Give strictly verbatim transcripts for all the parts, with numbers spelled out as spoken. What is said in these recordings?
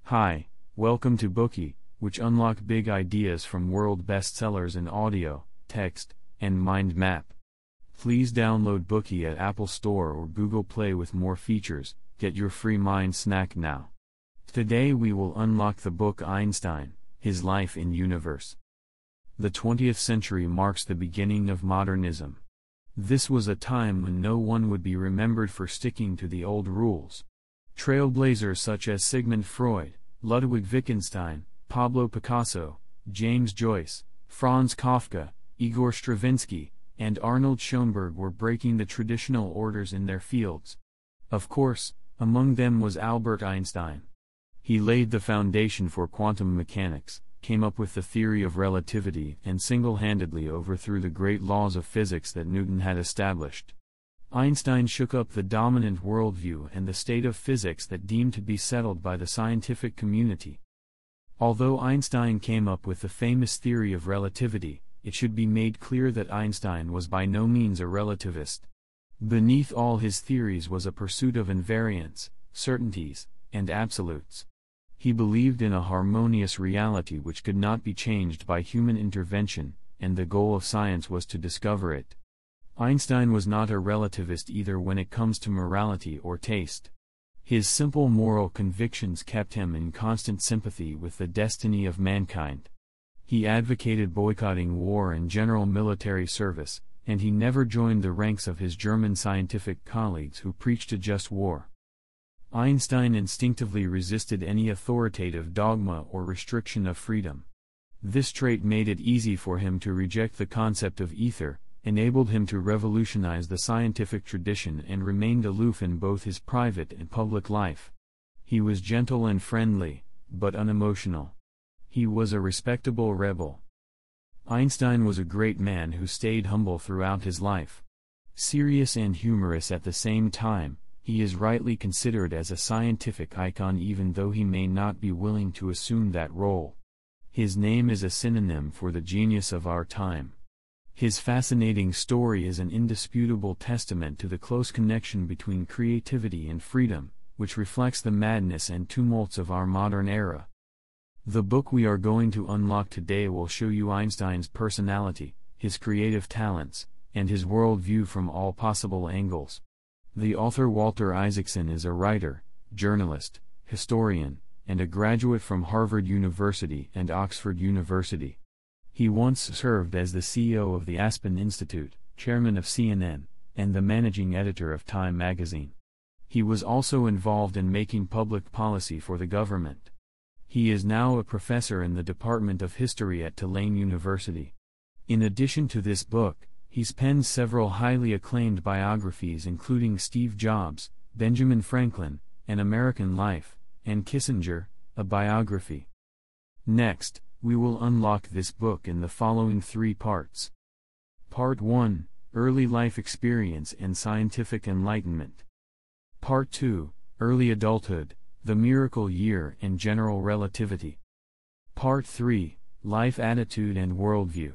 Hi, welcome to Bookey, which unlock big ideas from world bestsellers in audio, text, and mind map. Please download Bookey at Apple Store or Google Play with more features. Get your free mind snack now. Today we will unlock the book Einstein, His Life and Universe. The twentieth century marks the beginning of modernism. This was a time when no one would be remembered for sticking to the old rules. Trailblazers such as Sigmund Freud, Ludwig Wittgenstein, Pablo Picasso, James Joyce, Franz Kafka, Igor Stravinsky, and Arnold Schoenberg were breaking the traditional orders in their fields. Of course, among them was Albert Einstein. He laid the foundation for quantum mechanics, came up with the theory of relativity, and single-handedly overthrew the great laws of physics that Newton had established. Einstein shook up the dominant worldview and the state of physics that deemed to be settled by the scientific community. Although Einstein came up with the famous theory of relativity, it should be made clear that Einstein was by no means a relativist. Beneath all his theories was a pursuit of invariants, certainties, and absolutes. He believed in a harmonious reality which could not be changed by human intervention, and the goal of science was to discover it. Einstein was not a relativist either when it comes to morality or taste. His simple moral convictions kept him in constant sympathy with the destiny of mankind. He advocated boycotting war and general military service, and he never joined the ranks of his German scientific colleagues who preached a just war. Einstein instinctively resisted any authoritative dogma or restriction of freedom. This trait made it easy for him to reject the concept of ether, enabled him to revolutionize the scientific tradition, and remained aloof in both his private and public life. He was gentle and friendly, but unemotional. He was a respectable rebel. Einstein was a great man who stayed humble throughout his life. Serious and humorous at the same time, he is rightly considered as a scientific icon even though he may not be willing to assume that role. His name is a synonym for the genius of our time. His fascinating story is an indisputable testament to the close connection between creativity and freedom, which reflects the madness and tumults of our modern era. The book we are going to unlock today will show you Einstein's personality, his creative talents, and his worldview from all possible angles. The author Walter Isaacson is a writer, journalist, historian, and a graduate from Harvard University and Oxford University. He once served as the C E O of the Aspen Institute, chairman of C N N, and the managing editor of Time magazine. He was also involved in making public policy for the government. He is now a professor in the Department of History at Tulane University. In addition to this book, he's penned several highly acclaimed biographies including Steve Jobs, Benjamin Franklin, An American Life, and Kissinger, a biography. Next, we will unlock this book in the following three parts. Part one, Early Life Experience and Scientific Enlightenment. Part two, Early Adulthood, The Miracle Year and General Relativity. Part three, Life Attitude and Worldview.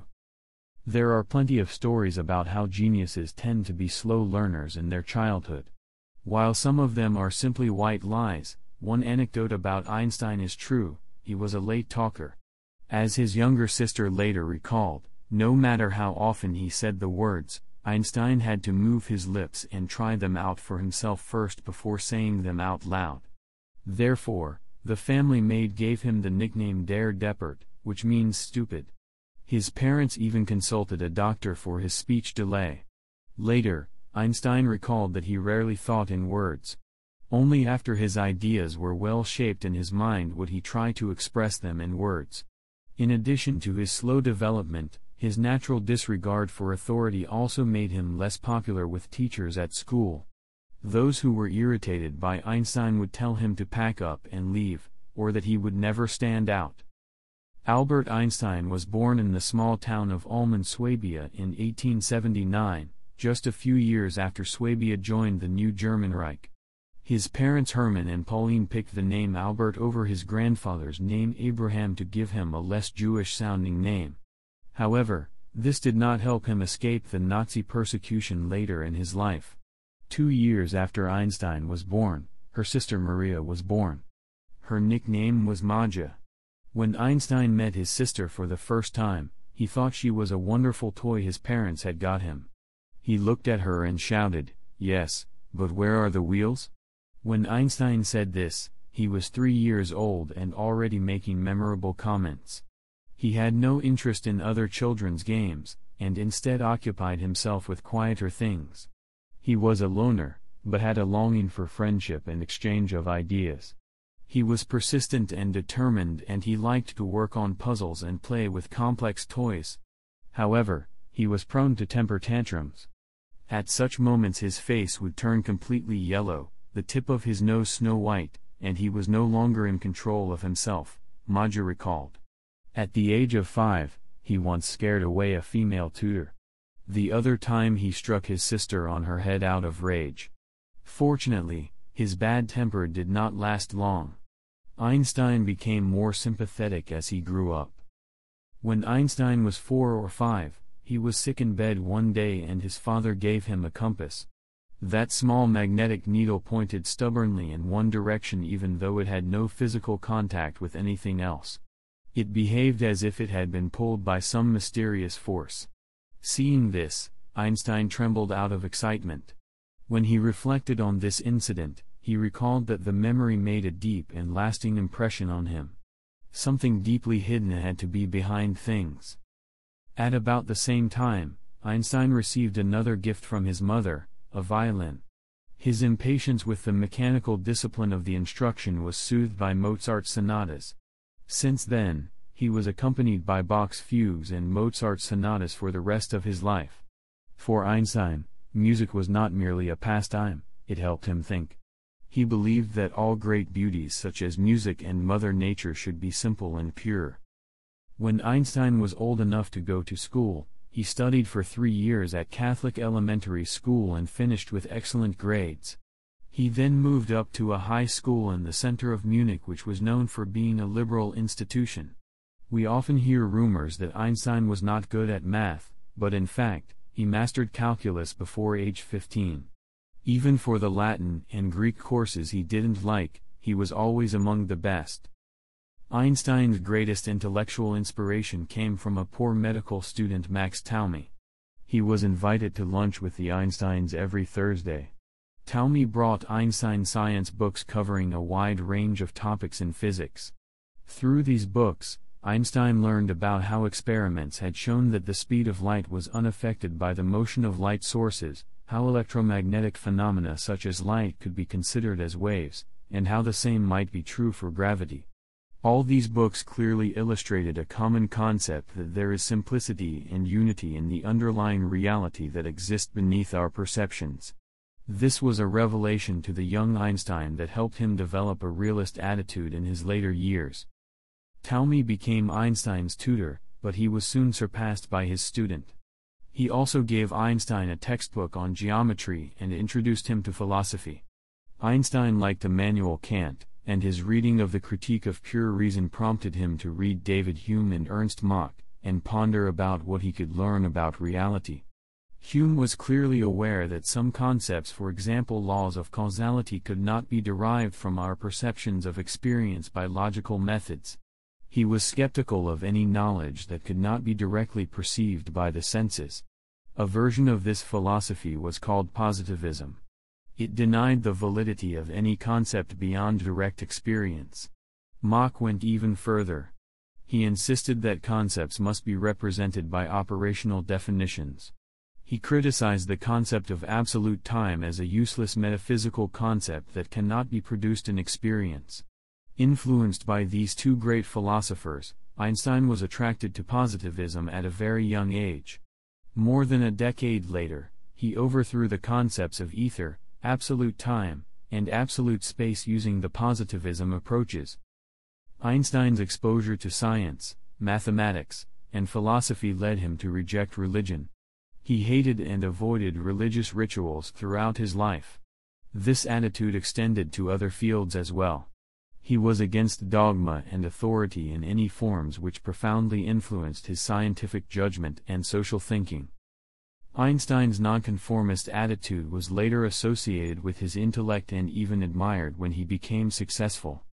There are plenty of stories about how geniuses tend to be slow learners in their childhood. While some of them are simply white lies, one anecdote about Einstein is true: he was a late talker. As his younger sister later recalled, no matter how often he said the words, Einstein had to move his lips and try them out for himself first before saying them out loud. Therefore, the family maid gave him the nickname Der Deppert, which means stupid. His parents even consulted a doctor for his speech delay. Later, Einstein recalled that he rarely thought in words. Only after his ideas were well shaped in his mind would he try to express them in words. In addition to his slow development, his natural disregard for authority also made him less popular with teachers at school. Those who were irritated by Einstein would tell him to pack up and leave, or that he would never stand out. Albert Einstein was born in the small town of Ulm, Swabia in eighteen seventy-nine, just a few years after Swabia joined the new German Reich. His parents Hermann and Pauline picked the name Albert over his grandfather's name Abraham to give him a less Jewish-sounding name. However, this did not help him escape the Nazi persecution later in his life. Two years after Einstein was born, her sister Maria was born. Her nickname was Maja. When Einstein met his sister for the first time, he thought she was a wonderful toy his parents had got him. He looked at her and shouted, "Yes, but where are the wheels?" When Einstein said this, he was three years old and already making memorable comments. He had no interest in other children's games, and instead occupied himself with quieter things. He was a loner, but had a longing for friendship and exchange of ideas. He was persistent and determined, and he liked to work on puzzles and play with complex toys. However, he was prone to temper tantrums. At such moments his face would turn completely yellow, the tip of his nose snow white, and he was no longer in control of himself, Maja recalled. At the age of five, he once scared away a female tutor. The other time he struck his sister on her head out of rage. Fortunately, his bad temper did not last long. Einstein became more sympathetic as he grew up. When Einstein was four or five, he was sick in bed one day and his father gave him a compass. That small magnetic needle pointed stubbornly in one direction even though it had no physical contact with anything else. It behaved as if it had been pulled by some mysterious force. Seeing this, Einstein trembled out of excitement. When he reflected on this incident, he recalled that the memory made a deep and lasting impression on him. Something deeply hidden had to be behind things. At about the same time, Einstein received another gift from his mother, a violin. His impatience with the mechanical discipline of the instruction was soothed by Mozart's sonatas. Since then, he was accompanied by Bach's fugues and Mozart's sonatas for the rest of his life. For Einstein, music was not merely a pastime, it helped him think. He believed that all great beauties such as music and Mother Nature should be simple and pure. When Einstein was old enough to go to school, he studied for three years at Catholic elementary school and finished with excellent grades. He then moved up to a high school in the center of Munich which was known for being a liberal institution. We often hear rumors that Einstein was not good at math, but in fact, he mastered calculus before age fifteen. Even for the Latin and Greek courses he didn't like, he was always among the best. Einstein's greatest intellectual inspiration came from a poor medical student, Max Taumi. He was invited to lunch with the Einsteins every Thursday. Taumi brought Einstein science books covering a wide range of topics in physics. Through these books, Einstein learned about how experiments had shown that the speed of light was unaffected by the motion of light sources, how electromagnetic phenomena such as light could be considered as waves, and how the same might be true for gravity. All these books clearly illustrated a common concept that there is simplicity and unity in the underlying reality that exists beneath our perceptions. This was a revelation to the young Einstein that helped him develop a realist attitude in his later years. Taumi became Einstein's tutor, but he was soon surpassed by his student. He also gave Einstein a textbook on geometry and introduced him to philosophy. Einstein liked Immanuel Kant, and his reading of the Critique of Pure Reason prompted him to read David Hume and Ernst Mach, and ponder about what he could learn about reality. Hume was clearly aware that some concepts, for example laws of causality, could not be derived from our perceptions of experience by logical methods. He was skeptical of any knowledge that could not be directly perceived by the senses. A version of this philosophy was called positivism. It denied the validity of any concept beyond direct experience. Mach went even further. He insisted that concepts must be represented by operational definitions. He criticized the concept of absolute time as a useless metaphysical concept that cannot be produced in experience. Influenced by these two great philosophers, Einstein was attracted to positivism at a very young age. More than a decade later, he overthrew the concepts of ether, absolute time, and absolute space using the positivism approaches. Einstein's exposure to science, mathematics, and philosophy led him to reject religion. He hated and avoided religious rituals throughout his life. This attitude extended to other fields as well. He was against dogma and authority in any forms which profoundly influenced his scientific judgment and social thinking. Einstein's nonconformist attitude was later associated with his intellect and even admired when he became successful.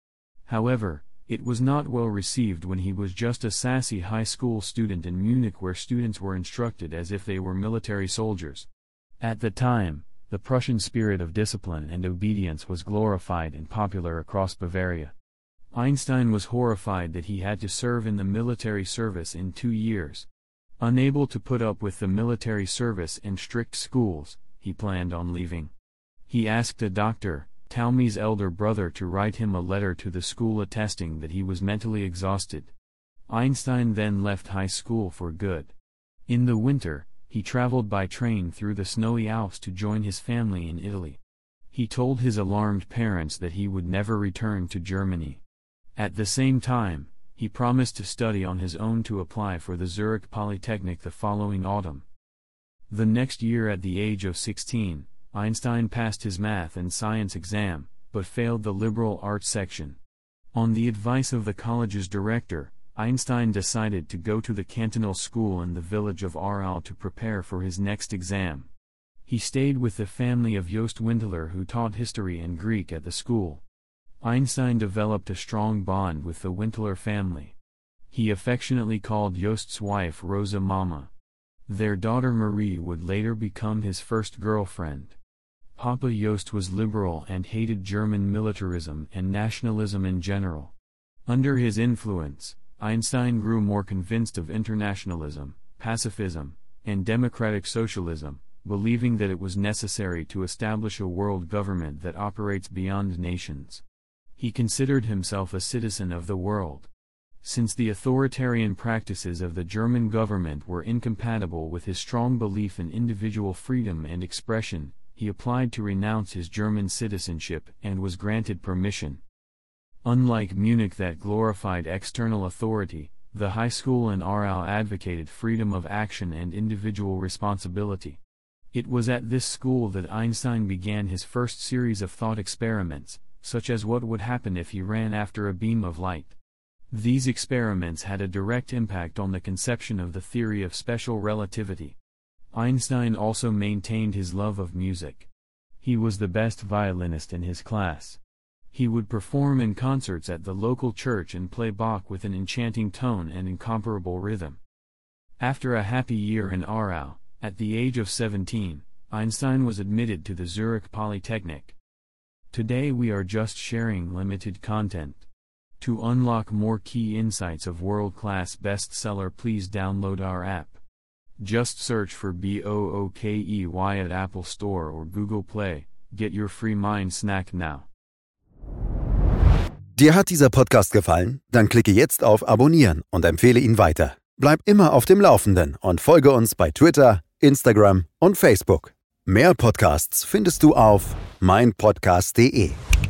However, it was not well received when he was just a sassy high school student in Munich, where students were instructed as if they were military soldiers. At the time, the Prussian spirit of discipline and obedience was glorified and popular across Bavaria. Einstein was horrified that he had to serve in the military service in two years. Unable to put up with the military service and strict schools, he planned on leaving. He asked a doctor, Talmy's elder brother, to write him a letter to the school attesting that he was mentally exhausted. Einstein then left high school for good. In the winter, he traveled by train through the snowy Alps to join his family in Italy. He told his alarmed parents that he would never return to Germany. At the same time, he promised to study on his own to apply for the Zurich Polytechnic the following autumn. The next year, at the age of sixteen, Einstein passed his math and science exam, but failed the liberal arts section. On the advice of the college's director, Einstein decided to go to the cantonal school in the village of Aarau to prepare for his next exam. He stayed with the family of Jost Winteler, who taught history and Greek at the school. Einstein developed a strong bond with the Winteler family. He affectionately called Jost's wife Rosa Mama. Their daughter Marie would later become his first girlfriend. Papa Jost was liberal and hated German militarism and nationalism in general. Under his influence, Einstein grew more convinced of internationalism, pacifism, and democratic socialism, believing that it was necessary to establish a world government that operates beyond nations. He considered himself a citizen of the world. Since the authoritarian practices of the German government were incompatible with his strong belief in individual freedom and expression, he applied to renounce his German citizenship and was granted permission. Unlike Munich, that glorified external authority, the high school in Aarau advocated freedom of action and individual responsibility. It was at this school that Einstein began his first series of thought experiments, such as what would happen if he ran after a beam of light. These experiments had a direct impact on the conception of the theory of special relativity. Einstein also maintained his love of music. He was the best violinist in his class. He would perform in concerts at the local church and play Bach with an enchanting tone and incomparable rhythm. After a happy year in Aarau, at the age of seventeen, Einstein was admitted to the Zurich Polytechnic. Today we are just sharing limited content. To unlock more key insights of world-class bestseller, please download our app. Just search for Bookey at Apple Store or Google Play. Get your free mind snack now. Dir hat dieser Podcast gefallen? Dann klicke jetzt auf Abonnieren und empfehle ihn weiter. Bleib immer auf dem Laufenden und folge uns bei Twitter, Instagram und Facebook. Mehr Podcasts findest du auf mein podcast punkt de.